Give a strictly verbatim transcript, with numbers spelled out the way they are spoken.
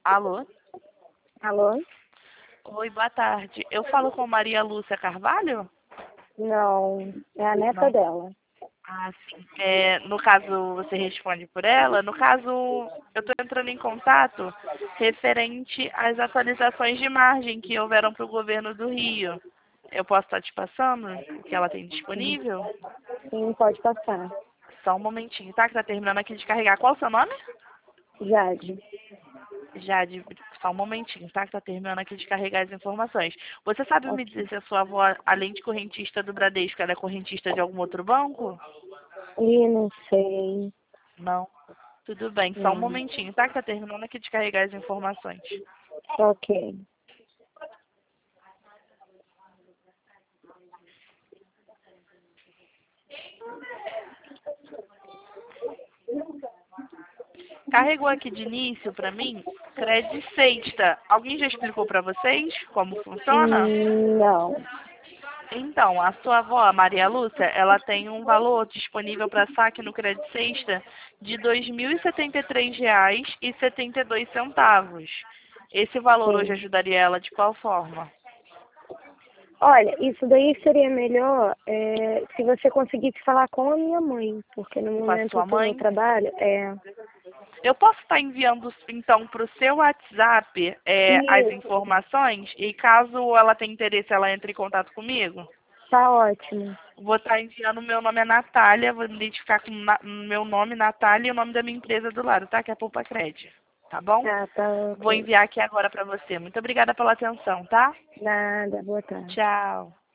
Alô? Alô? Oi, boa tarde. Eu falo com Maria Lúcia Carvalho? Não, é a neta Não. dela. Ah, sim. É, no caso, você responde por ela. No caso, eu estou entrando em contato referente às atualizações de margem que houveram para o governo do Rio. Eu posso estar te passando o que ela tem disponível? Sim, pode passar. Só um momentinho, tá? Que tá terminando aqui de carregar. Qual o seu nome? Jade. Jade, só um momentinho, tá? Que tá terminando aqui de carregar as informações. Você sabe me dizer Ok. se a sua avó, além de correntista do Bradesco, ela é correntista de algum outro banco? Ih, não sei. Não. Tudo bem, só um Não. momentinho, tá? Que tá terminando aqui de carregar as informações. Ok. Carregou aqui de início pra mim, crédito sexta. Alguém já explicou pra vocês como funciona? Hum, não. Então, a sua avó, a Maria Lúcia, ela tem um valor disponível para saque no crédito sexta de dois mil e setenta e três reais e setenta e dois centavos. Esse valor hoje Sim. ajudaria ela de qual forma? Olha, isso daí seria melhor é, se você conseguisse falar com a minha mãe, porque no Com a momento eu sua tô no mãe? trabalho. É. Eu posso estar enviando, então, para o seu WhatsApp é, as Isso. informações e caso ela tenha interesse, ela entre em contato comigo? Tá ótimo. Vou estar enviando, meu nome é Natália, vou identificar com na- meu nome, Natália, e o nome da minha empresa do lado, tá? Que é a Poupa Crédito, tá bom? Tá, tá Vou ok. enviar aqui agora para você. Muito obrigada pela atenção, tá? Nada, boa tarde. Tchau.